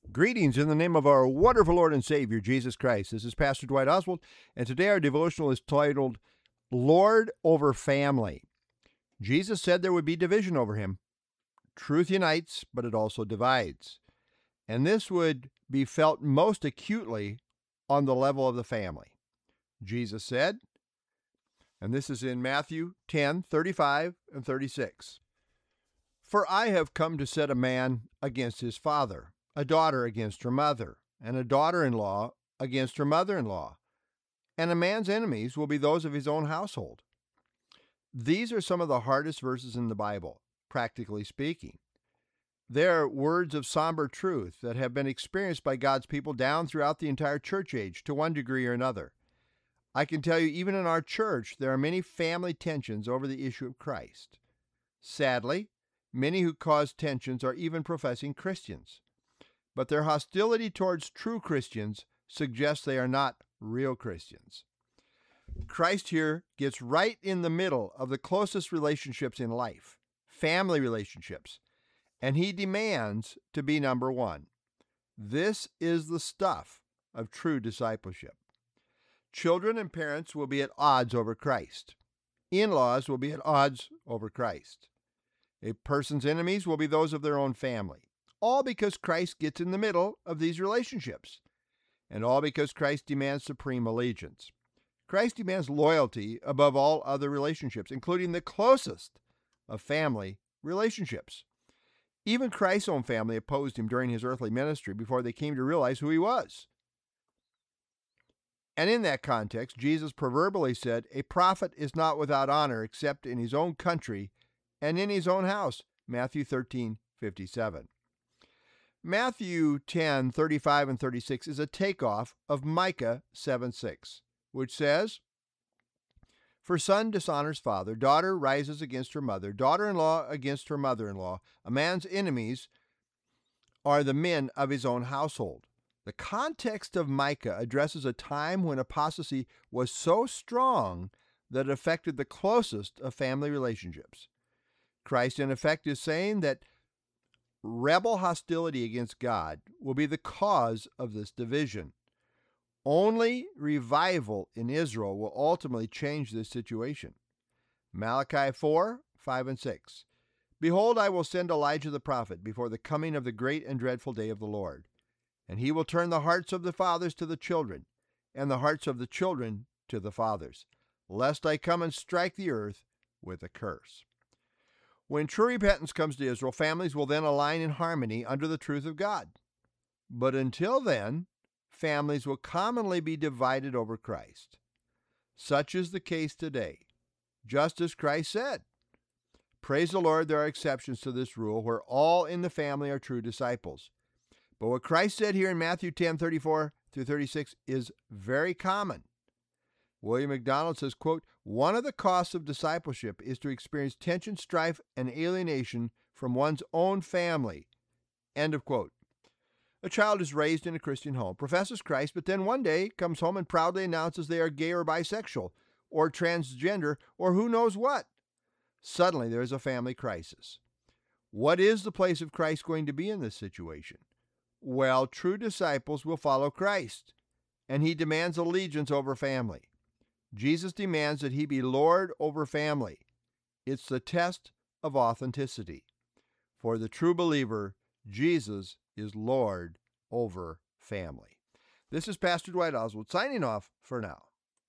Greetings in the name of our wonderful Lord and Savior, Jesus Christ. This is Pastor Dwight Oswald, and today our devotional is titled, Lord over Family. Jesus said there would be division over him. Truth unites, but it also divides. And this would be felt most acutely on the level of the family. Jesus said, and this is in Matthew 10:35 and 36, "For I have come to set a man against his father, a daughter against her mother, and a daughter-in-law against her mother-in-law. And a man's enemies will be those of his own household." These are some of the hardest verses in the Bible, practically speaking. They're words of somber truth that have been experienced by God's people down throughout the entire church age to one degree or another. I can tell you, even in our church, there are many family tensions over the issue of Christ. Sadly, many who cause tensions are even professing Christians. But their hostility towards true Christians suggests they are not real Christians. Christ here gets right in the middle of the closest relationships in life, family relationships, and he demands to be number one. This is the stuff of true discipleship. Children and parents will be at odds over Christ. In-laws will be at odds over Christ. A person's enemies will be those of their own family. All because Christ gets in the middle of these relationships. And all because Christ demands supreme allegiance. Christ demands loyalty above all other relationships, including the closest of family relationships. Even Christ's own family opposed him during his earthly ministry before they came to realize who he was. And in that context, Jesus proverbially said, "A prophet is not without honor except in his own country and in his own house." Matthew 13:57. Matthew 10:35 and 36 is a takeoff of Micah 7:6, which says, "For son dishonors father, daughter rises against her mother, daughter-in-law against her mother-in-law. A man's enemies are the men of his own household." The context of Micah addresses a time when apostasy was so strong that it affected the closest of family relationships. Christ, in effect, is saying that rebel hostility against God will be the cause of this division. Only revival in Israel will ultimately change this situation. Malachi 4:5 and 6. "Behold, I will send Elijah the prophet before the coming of the great and dreadful day of the Lord. And he will turn the hearts of the fathers to the children, and the hearts of the children to the fathers, lest I come and strike the earth with a curse." When true repentance comes to Israel, families will then align in harmony under the truth of God. But until then, families will commonly be divided over Christ. Such is the case today, just as Christ said. Praise the Lord, there are exceptions to this rule where all in the family are true disciples. But what Christ said here in Matthew 10:34 through 36 is very common. William MacDonald says, quote, "One of the costs of discipleship is to experience tension, strife, and alienation from one's own family." End of quote. A child is raised in a Christian home, professes Christ, but then one day comes home and proudly announces they are gay or bisexual or transgender or who knows what. Suddenly there is a family crisis. What is the place of Christ going to be in this situation? Well, true disciples will follow Christ, and he demands allegiance over family. Jesus demands that he be Lord over family. It's the test of authenticity. For the true believer, Jesus is Lord over family. This is Pastor Dwight Oswald signing off for now.